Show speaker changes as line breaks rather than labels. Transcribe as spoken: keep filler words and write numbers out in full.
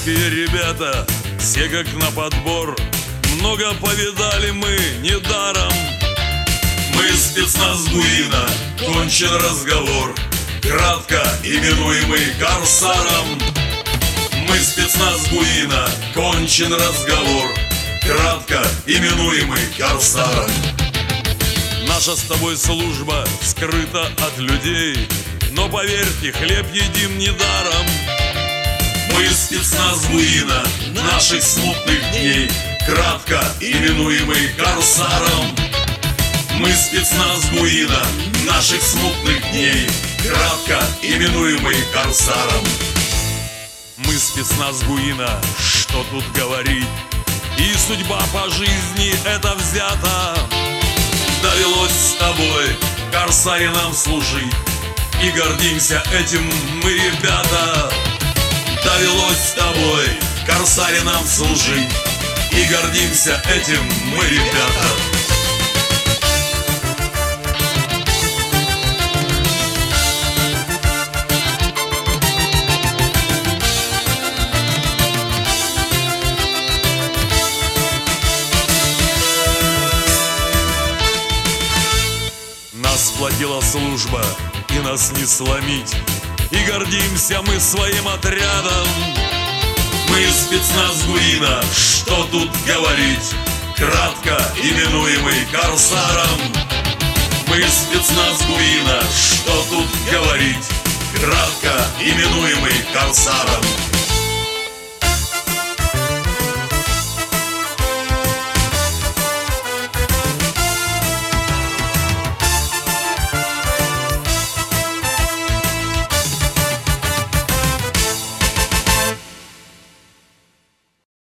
Армейские ребята, все как на подбор, много повидали мы недаром. Мы спецназ Гуина, кончен разговор, кратко именуемый Корсаром. Мы спецназ Гуина, кончен разговор, кратко именуемый Корсаром. Наша с тобой служба скрыта от людей, но поверьте, хлеб едим недаром. Мы спецназ Гуина, наших смутных дней, кратко именуемый Корсаром. Мы спецназ Гуина, наших смутных дней, кратко именуемый Корсаром. Мы спецназ Гуина, что тут говорить, и судьба по жизни это взята. Довелось с тобой, Корсаре, нам служить, и гордимся этим мы, ребята. Довелось с тобой, Корсаре, нам служить, и гордимся этим мы, ребята. Нас сплотила служба, и нас не сломить, и гордимся мы своим отрядом. Мы спецназ Гуина, что тут говорить, кратко именуемый Корсаром. Мы спецназ Гуина, что тут говорить, кратко именуемый Корсаром.